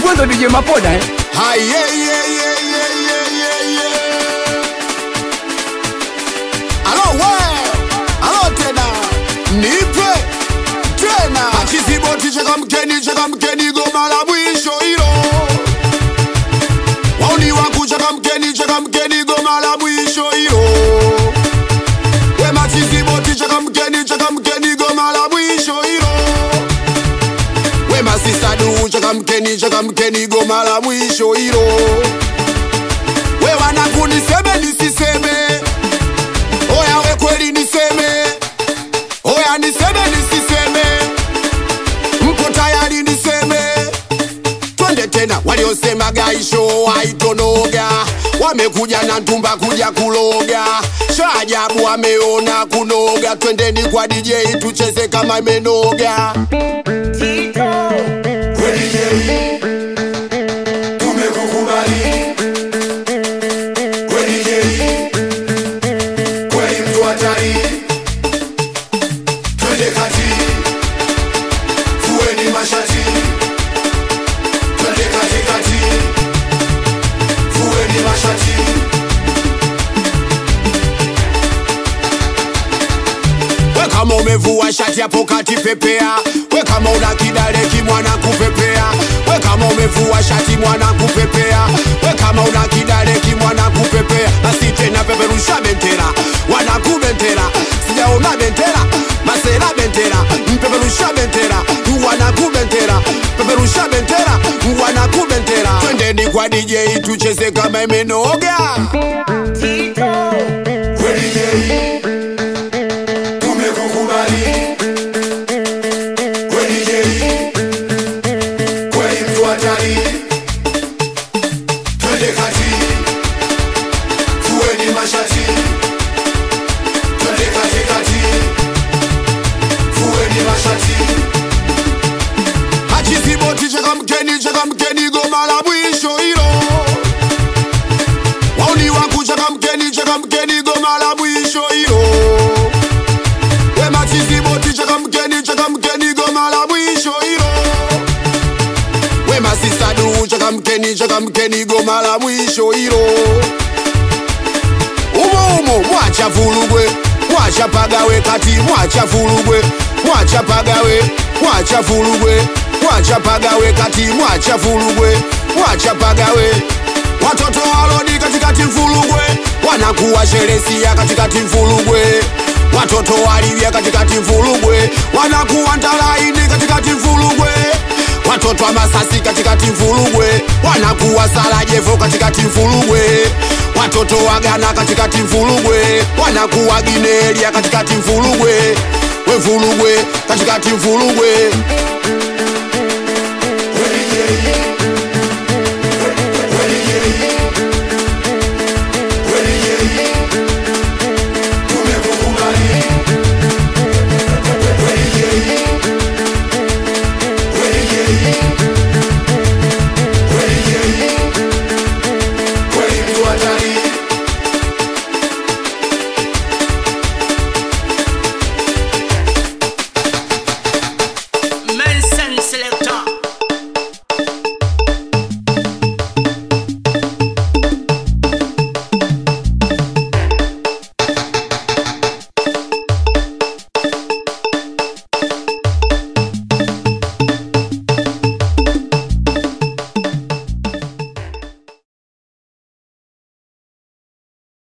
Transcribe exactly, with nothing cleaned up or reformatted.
wewe ndo D J Mapoda eh? Hai yeah yeah yeah yeah yeah yeah. Alo wewe, alo tena. Nipe tena. Akiziboti cheka mkeni cheka mkeni goma la mwisho hilo. Wauni wangu cheka mkeni cheka mkeni goma la mwisho hilo. We matiziboti cheka mkeni cheka mkeni goma la mwisho hilo. We masista du cheka mkeni cheka mkeni goma la mwisho hilo. We wanangu niseme nisiseme. Oya we kweli niseme. Oya niseme nisiseme. Mpo tayari niseme. Twende tena waliosema gaisho haitonoga. Wamekuja na ntumba kuja kuloga. Shajabu wameona kunoga. Twendeni kwa D J tucheze kama imenoga. Kweli D J tumekukubali. Kweli D J kweli mtu hatari. Twende kati fueni mashati. Twende kati kati fueni mashati. We kama umevua shati hapo kati pepea. We kama una kidale kimwana kupepea. We kama umevua shati mwana kupepea. We kama una kidale kimwana kupepea. Basi tena peperusha bendera, wanaku bendera. Sijaona bendera, masela bendera. Peperusha bendera, wanaku bendera. Peperusha bendera, wanaku bendera. Twendeni kwa D J tucheze kama imenoga. Kweli D J tumekukubali. Kweli D J kweli mtu hatari. Twende kati fueni mashati. Twende kati kati fueni mashati. Achiziboti cheka mkeni cheka mkeni goma la mwisho hilo. Wauni wangu cheka mkeni cheka mkeni goma la mwisho hilo. We machiziboti cheka mkeni cheka mkeni goma la mwisho hilo. We masista du cheka mkeni cheka mkeni goma la mwisho hilo. Umo umo mwacha vulugwe, mwacha pagawe kati mwacha vulugwe, mwacha pagawe, mwacha vulugwe, mwacha pagawe kati mwacha vulugwe, mwacha pagawe. Watoto walodi katikati mfulugwe, wanakuwa sheresia katikati mfulugwe. Watoto walivya katikati mfulugwe, wanakuwa ntalaini katikati mfulugwe. Watoto wa Masasi katikati mfulugwe, wanakuwa Salajefo katikati mfulugwe. Watoto wa Ghana katikati mfulugwe, wanakuwa Ginelia katikati mfulugwe. We mfulugwe katikati mfulugwe. Kweli D J